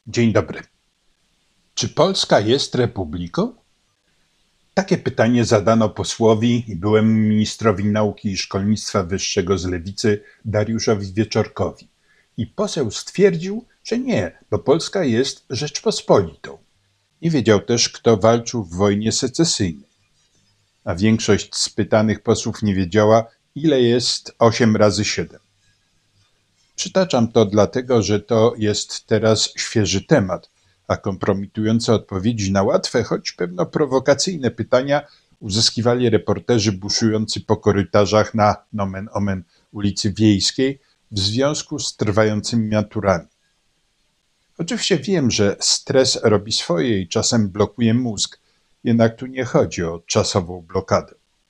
Dzień dobry. Czy Polska jest republiką? Takie pytanie zadano posłowi i byłemu ministrowi nauki i szkolnictwa wyższego z Lewicy Dariuszowi Wieczorkowi. I poseł stwierdził, że nie, bo Polska jest Rzeczpospolitą. Nie wiedział też, kto walczył w wojnie secesyjnej. A większość z pytanych posłów nie wiedziała, ile jest 8 razy 7. Przytaczam to dlatego, że to jest teraz świeży temat, a kompromitujące odpowiedzi na łatwe, choć pewno prowokacyjne pytania uzyskiwali reporterzy buszujący po korytarzach na nomen omen ulicy Wiejskiej w związku z trwającymi maturami. Oczywiście wiem, że stres robi swoje i czasem blokuje mózg, jednak tu nie chodzi o czasową blokadę.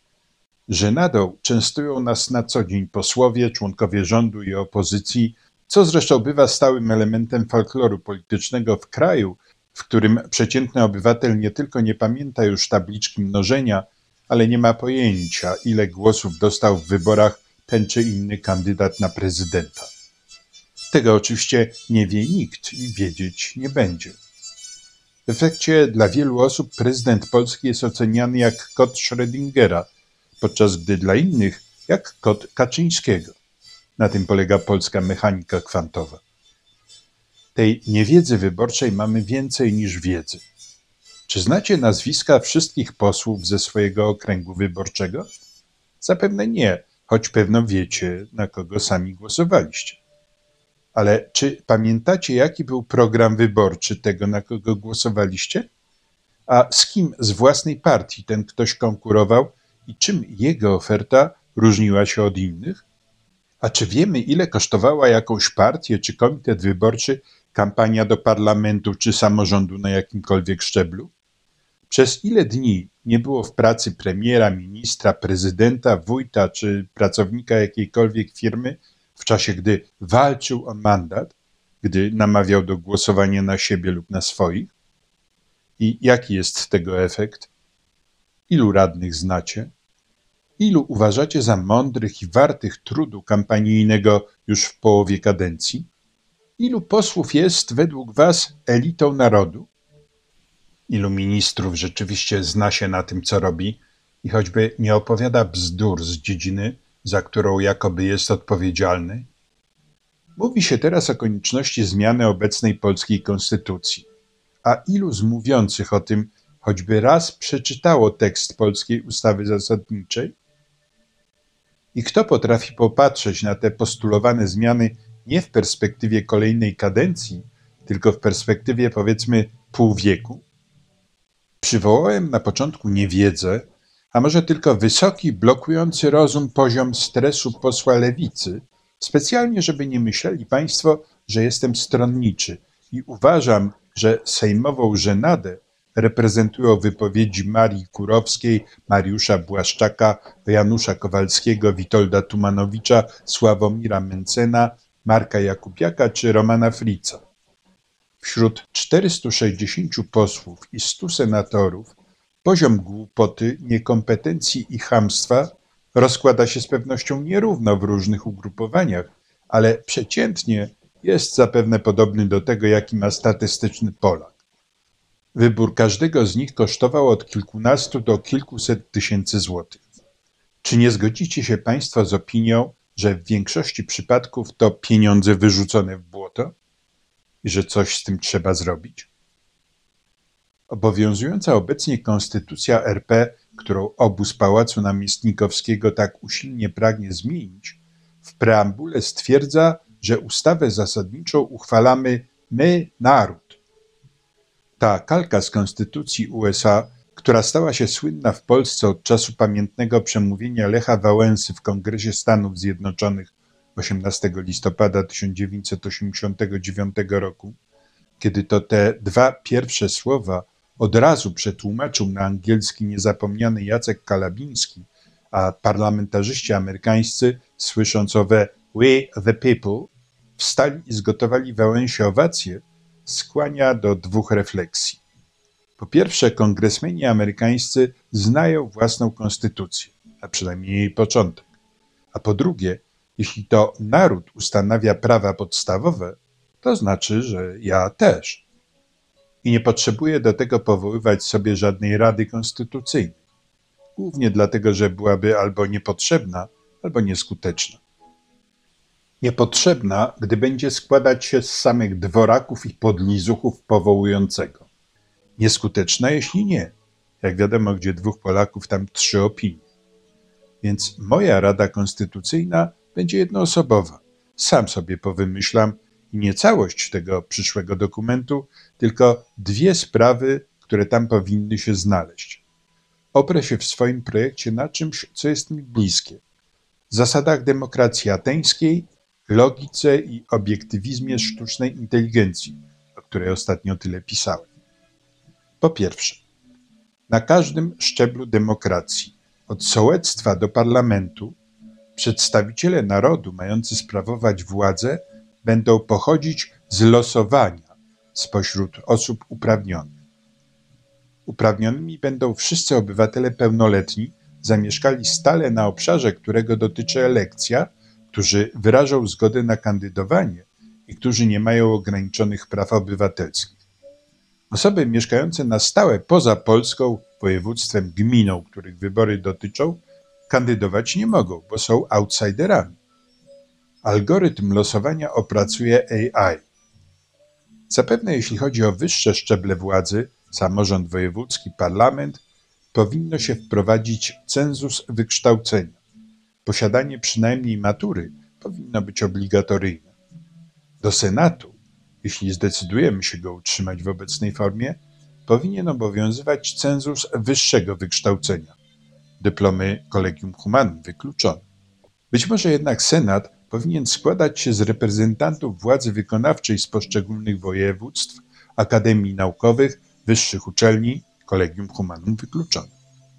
Żenadą częstują nas na co dzień posłowie, członkowie rządu i opozycji, co zresztą bywa stałym elementem folkloru politycznego w kraju, w którym przeciętny obywatel nie tylko nie pamięta już tabliczki mnożenia, ale nie ma pojęcia, ile głosów dostał w wyborach ten czy inny kandydat na prezydenta. Tego oczywiście nie wie nikt i wiedzieć nie będzie. W efekcie dla wielu osób prezydent Polski jest oceniany jak kot Schrödingera, podczas gdy dla innych jak kot Kaczyńskiego. Na tym polega polska mechanika kwantowa. Tej niewiedzy wyborczej mamy więcej niż wiedzy. Czy znacie nazwiska wszystkich posłów ze swojego okręgu wyborczego? Zapewne nie, choć pewno wiecie, na kogo sami głosowaliście. Ale czy pamiętacie, jaki był program wyborczy tego, na kogo głosowaliście? A z kim z własnej partii ten ktoś konkurował i czym jego oferta różniła się od innych? A czy wiemy, ile kosztowała jakąś partię czy komitet wyborczy kampania do parlamentu czy samorządu na jakimkolwiek szczeblu? Przez ile dni nie było w pracy premiera, ministra, prezydenta, wójta czy pracownika jakiejkolwiek firmy w czasie, gdy walczył o mandat, gdy namawiał do głosowania na siebie lub na swoich? I jaki jest tego efekt? Ilu radnych znacie? Ilu uważacie za mądrych i wartych trudu kampanijnego już w połowie kadencji? Ilu posłów jest według was elitą narodu? Ilu ministrów rzeczywiście zna się na tym, co robi i choćby nie opowiada bzdur z dziedziny, za którą jakoby jest odpowiedzialny? Mówi się teraz o konieczności zmiany obecnej polskiej konstytucji. A ilu z mówiących o tym choćby raz przeczytało tekst polskiej ustawy zasadniczej? I kto potrafi popatrzeć na te postulowane zmiany nie w perspektywie kolejnej kadencji, tylko w perspektywie, powiedzmy, pół wieku? Przywołałem na początku niewiedzę, a może tylko wysoki, blokujący rozum poziom stresu posła Lewicy, specjalnie, żeby nie myśleli państwo, że jestem stronniczy i uważam, że sejmową żenadę reprezentują wypowiedzi Marii Kurowskiej, Mariusza Błaszczaka, Janusza Kowalskiego, Witolda Tumanowicza, Sławomira Mencena, Marka Jakubiaka czy Romana Frica. Wśród 460 posłów i 100 senatorów poziom głupoty, niekompetencji i chamstwa rozkłada się z pewnością nierówno w różnych ugrupowaniach, ale przeciętnie jest zapewne podobny do tego, jaki ma statystyczny Polak. Wybór każdego z nich kosztował od kilkunastu do kilkuset tysięcy złotych. Czy nie zgodzicie się państwo z opinią, że w większości przypadków to pieniądze wyrzucone w błoto i że coś z tym trzeba zrobić? Obowiązująca obecnie konstytucja RP, którą obóz Pałacu Namiestnikowskiego tak usilnie pragnie zmienić, w preambule stwierdza, że ustawę zasadniczą uchwalamy my, naród. Ta kalka z konstytucji USA, która stała się słynna w Polsce od czasu pamiętnego przemówienia Lecha Wałęsy w Kongresie Stanów Zjednoczonych 18 listopada 1989 roku, kiedy to te dwa pierwsze słowa od razu przetłumaczył na angielski niezapomniany Jacek Kalabiński, a parlamentarzyści amerykańscy, słysząc owe "We the people", wstali i zgotowali Wałęsie owację, skłania do dwóch refleksji. Po pierwsze, kongresmeni amerykańscy znają własną konstytucję, a przynajmniej jej początek. A po drugie, jeśli to naród ustanawia prawa podstawowe, to znaczy, że ja też. i nie potrzebuje do tego powoływać sobie żadnej rady konstytucyjnej. Głównie dlatego, że byłaby albo niepotrzebna, albo nieskuteczna. Niepotrzebna, gdy będzie składać się z samych dworaków i podlizuchów powołującego. Nieskuteczna, jeśli nie. Jak wiadomo, gdzie dwóch Polaków, tam trzy opinie. Więc moja Rada Konstytucyjna będzie jednoosobowa. Sam sobie powymyślam i nie całość tego przyszłego dokumentu, tylko dwie sprawy, które tam powinny się znaleźć. Oprę się w swoim projekcie na czymś, co jest mi bliskie. Zasadach demokracji ateńskiej, logice i obiektywizmie sztucznej inteligencji, o której ostatnio tyle pisałem. Po pierwsze, na każdym szczeblu demokracji, od sołectwa do parlamentu, przedstawiciele narodu mający sprawować władzę będą pochodzić z losowania spośród osób uprawnionych. Uprawnionymi będą wszyscy obywatele pełnoletni, zamieszkali stale na obszarze, którego dotyczy elekcja, którzy wyrażą zgodę na kandydowanie i którzy nie mają ograniczonych praw obywatelskich. Osoby mieszkające na stałe poza Polską, województwem, gminą, których wybory dotyczą, kandydować nie mogą, bo są outsiderami. Algorytm losowania opracuje AI. Zapewne jeśli chodzi o wyższe szczeble władzy, samorząd wojewódzki, parlament, powinno się wprowadzić cenzus wykształcenia. Posiadanie przynajmniej matury powinno być obligatoryjne. Do Senatu, jeśli zdecydujemy się go utrzymać w obecnej formie, powinien obowiązywać cenzus wyższego wykształcenia. Dyplomy Collegium Humanum wykluczone. Być może jednak Senat powinien składać się z reprezentantów władzy wykonawczej z poszczególnych województw, akademii naukowych, wyższych uczelni, Collegium Humanum wykluczone.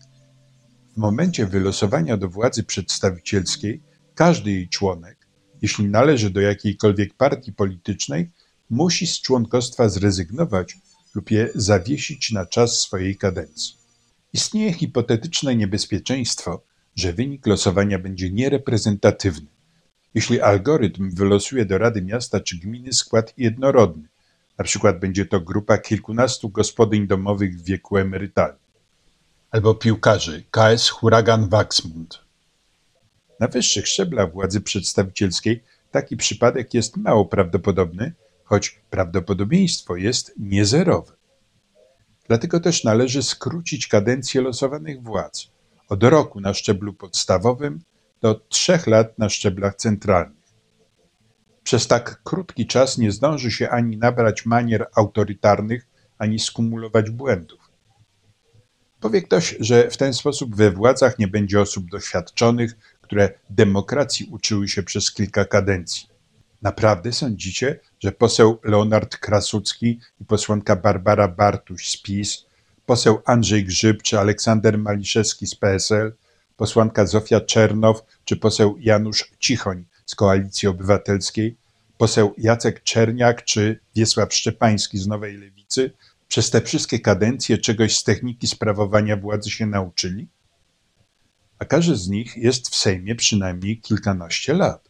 W momencie wylosowania do władzy przedstawicielskiej każdy jej członek, jeśli należy do jakiejkolwiek partii politycznej, musi z członkostwa zrezygnować lub je zawiesić na czas swojej kadencji. Istnieje hipotetyczne niebezpieczeństwo, że wynik losowania będzie niereprezentatywny. Jeśli algorytm wylosuje do Rady Miasta czy Gminy skład jednorodny, na przykład będzie to grupa kilkunastu gospodyń domowych w wieku emerytalnym, albo piłkarzy KS Huragan Wachsmund. Na wyższych szczeblach władzy przedstawicielskiej taki przypadek jest mało prawdopodobny, choć prawdopodobieństwo jest niezerowe. Dlatego też należy skrócić kadencję losowanych władz od roku na szczeblu podstawowym do 3 lat na szczeblach centralnych. Przez tak krótki czas nie zdąży się ani nabrać manier autorytarnych, ani skumulować błędów. Powie ktoś, że w ten sposób we władzach nie będzie osób doświadczonych, które demokracji uczyły się przez kilka kadencji. Naprawdę sądzicie, że poseł Leonard Krasucki i posłanka Barbara Bartuś z PiS, poseł Andrzej Grzyb czy Aleksander Maliszewski z PSL, posłanka Zofia Czernow czy poseł Janusz Cichoń z Koalicji Obywatelskiej, poseł Jacek Czerniak czy Wiesław Szczepański z Nowej Lewicy przez te wszystkie kadencje czegoś z techniki sprawowania władzy się nauczyli? A każdy z nich jest w Sejmie przynajmniej kilkanaście lat.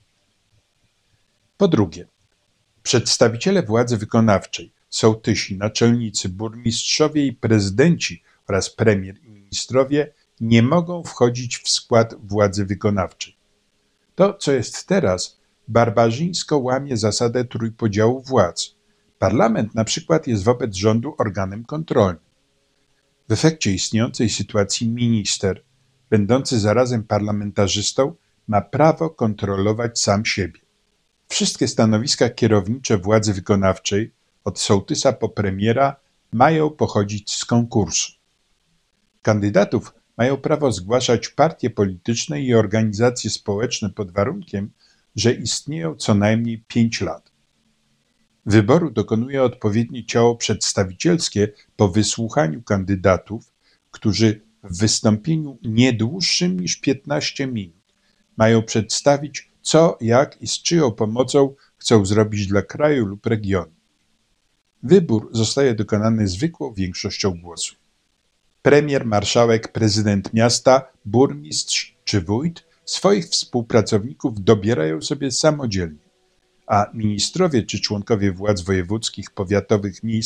Po drugie, przedstawiciele władzy wykonawczej, sołtysi, naczelnicy, burmistrzowie i prezydenci oraz premier i ministrowie nie mogą wchodzić w skład władzy wykonawczej. To, co jest teraz, barbarzyńsko łamie zasadę trójpodziału władz. Parlament na przykład jest wobec rządu organem kontrolnym. W efekcie istniejącej sytuacji minister, będący zarazem parlamentarzystą, ma prawo kontrolować sam siebie. Wszystkie stanowiska kierownicze władzy wykonawczej, od sołtysa po premiera, mają pochodzić z konkursu. Kandydatów mają prawo zgłaszać partie polityczne i organizacje społeczne pod warunkiem, że istnieją co najmniej 5 lat. Wyboru dokonuje odpowiednie ciało przedstawicielskie po wysłuchaniu kandydatów, którzy w wystąpieniu nie dłuższym niż 15 minut mają przedstawić, co, jak i z czyją pomocą chcą zrobić dla kraju lub regionu. Wybór zostaje dokonany zwykłą większością głosów. Premier, marszałek, prezydent miasta, burmistrz czy wójt swoich współpracowników dobierają sobie samodzielnie, a ministrowie czy członkowie władz wojewódzkich, powiatowych, miejskich i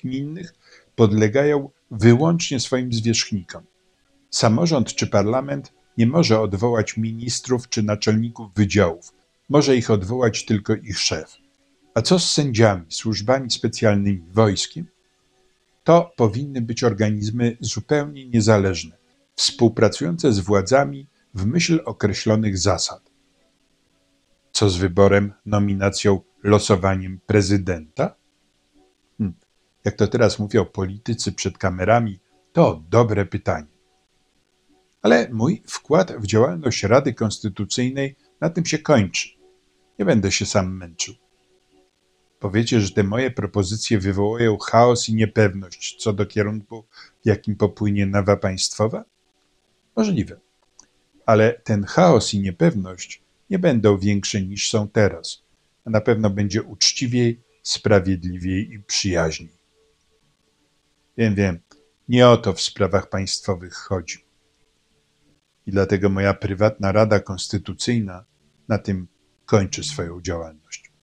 gminnych podlegają wyłącznie swoim zwierzchnikom. Samorząd czy parlament nie może odwołać ministrów czy naczelników wydziałów. Może ich odwołać tylko ich szef. A co z sędziami, służbami specjalnymi, wojskiem? To powinny być organizmy zupełnie niezależne, współpracujące z władzami w myśl określonych zasad. Co z wyborem, nominacją, losowaniem prezydenta? Jak to teraz mówią politycy przed kamerami, to dobre pytanie. Ale mój wkład w działalność Rady Konstytucyjnej na tym się kończy. Nie będę się sam męczył. Powiecie, że te moje propozycje wywołują chaos i niepewność co do kierunku, w jakim popłynie nawa państwowa? Możliwe. Ale ten chaos i niepewność nie będą większe niż są teraz, a na pewno będzie uczciwiej, sprawiedliwiej i przyjaźniej. Wiem, nie o to w sprawach państwowych chodzi. I dlatego moja prywatna Rada Konstytucyjna na tym kończy swoją działalność.